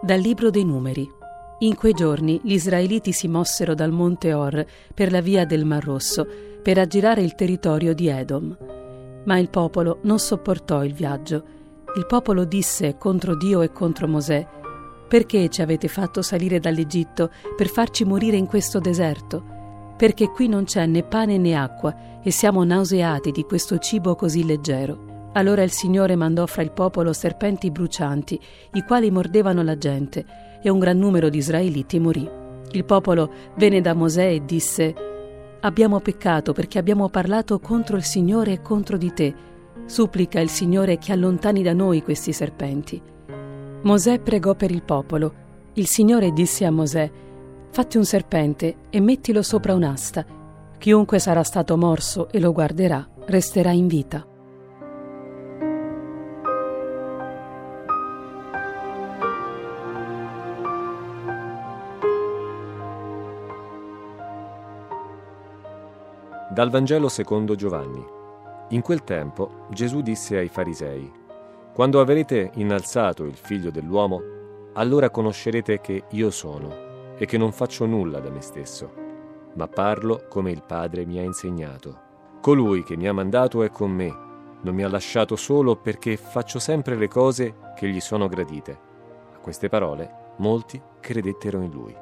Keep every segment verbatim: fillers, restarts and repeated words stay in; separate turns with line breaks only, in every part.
Dal libro dei Numeri. In quei giorni gli israeliti si mossero dal monte Or per la via del Mar Rosso per aggirare il territorio di Edom. Ma il popolo non sopportò il viaggio. Il popolo disse contro Dio e contro Mosè: «Perché ci avete fatto salire dall'Egitto per farci morire in questo deserto? Perché qui non c'è né pane né acqua e siamo nauseati di questo cibo così leggero». Allora il Signore mandò fra il popolo serpenti brucianti, i quali mordevano la gente, e un gran numero di israeliti morì. Il popolo venne da Mosè e disse: «Abbiamo peccato perché abbiamo parlato contro il Signore e contro di te. Supplica il Signore che allontani da noi questi serpenti». Mosè pregò per il popolo. Il Signore disse a Mosè: «Fatti un serpente e mettilo sopra un'asta. Chiunque sarà stato morso e lo guarderà, resterà in vita».
Dal Vangelo secondo Giovanni. In quel tempo Gesù disse ai farisei: «Quando avrete innalzato il Figlio dell'uomo, allora conoscerete che io sono e che non faccio nulla da me stesso, ma parlo come il Padre mi ha insegnato. Colui che mi ha mandato è con me, non mi ha lasciato solo perché faccio sempre le cose che gli sono gradite». A queste parole molti credettero in lui.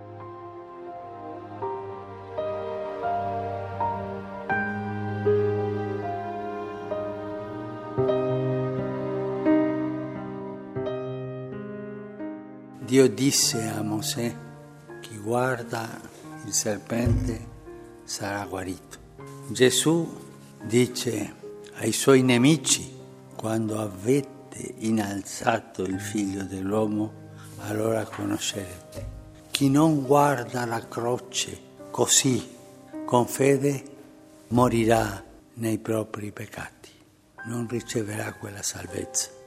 Dio disse a Mosè: «Chi guarda il serpente sarà guarito». Gesù dice ai suoi nemici: «Quando avete innalzato il Figlio dell'uomo, allora conoscerete. Chi non guarda la croce così, con fede, morirà nei propri peccati, non riceverà quella salvezza».